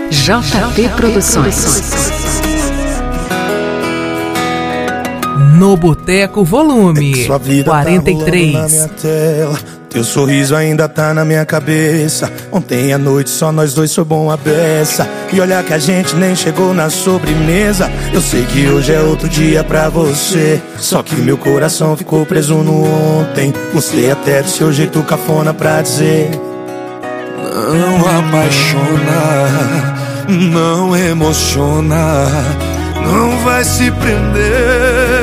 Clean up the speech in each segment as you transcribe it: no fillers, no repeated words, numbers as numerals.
JP Produções. No Boteco Volume Sua vida 43. tá rolando na minha tela. Teu sorriso ainda tá na minha cabeça. Ontem à noite só nós dois foi bom a beça. E olha que a gente nem chegou na sobremesa. Eu sei que hoje é outro dia pra você. Só que meu coração ficou preso no ontem. Gostei até do seu jeito cafona pra dizer: não apaixona, não emociona, não vai se prender.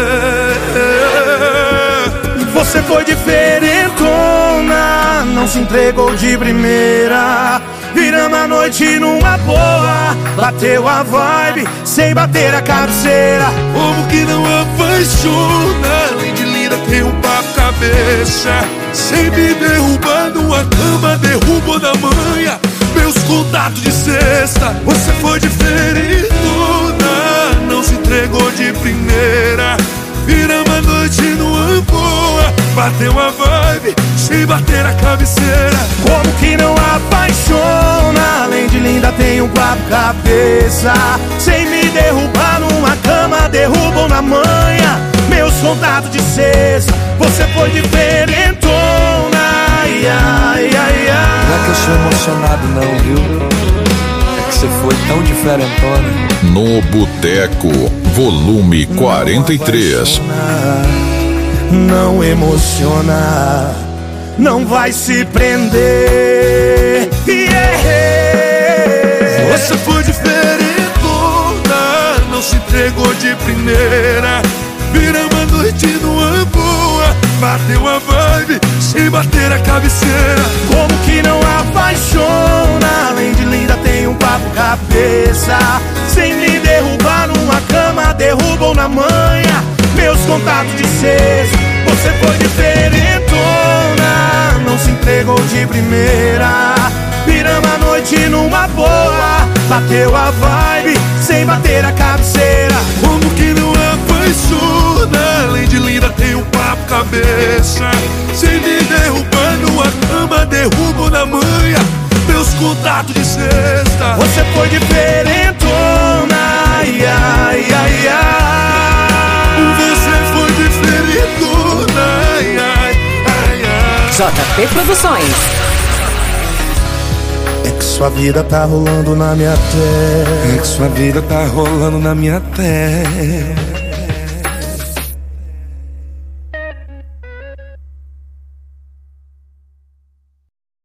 Você foi diferentona, não se entregou de primeira. Viramos a noite numa boa, bateu a vibe sem bater a cabeceira. Como que não apaixona? Além de linda tem um papo cabeça. Sem me derrubar numa cama, derrubou na manha meus contatos de sexta. Você foi diferentona, não se entregou de primeira. Viramos a noite numa boa, bateu a vibe sem bater a cabeceira. Como que não apaixona? Além de linda tem um papo cabeça. Sem me derrubar numa cama, derrubam na manha meus contatos de sexta. Você foi diferentona, ai, ai, ai, ai. Não é que eu sou emocionado não, viu? É que você foi tão diferentona. No Boteco Volume 43. Não emociona, não vai se prender. Yeah. Você foi diferentona, não se entregou de primeira. Viramos a noite numa boa, bateu a vibe sem bater a cabeceira. Como que não apaixona? Além de linda tem um papo cabeça. Sem me derrubar numa cama, derrubam na manha meus contatos de sexta. Você foi diferentona, não se entregou de primeira. Viramos a noite numa boa, bateu a vibe sem bater a cabeceira. Como que não apaixona? Além de linda tem um papo cabeça. Sem me derrubar numa cama, derrubo na manha meus contatos de sexta. Você foi diferentona, ai, ai, ai, ai. Você foi diferentona, ai, ai, ai, ai. JP Produções. É que sua vida tá rolando na minha tela. É que sua vida tá rolando na minha tela.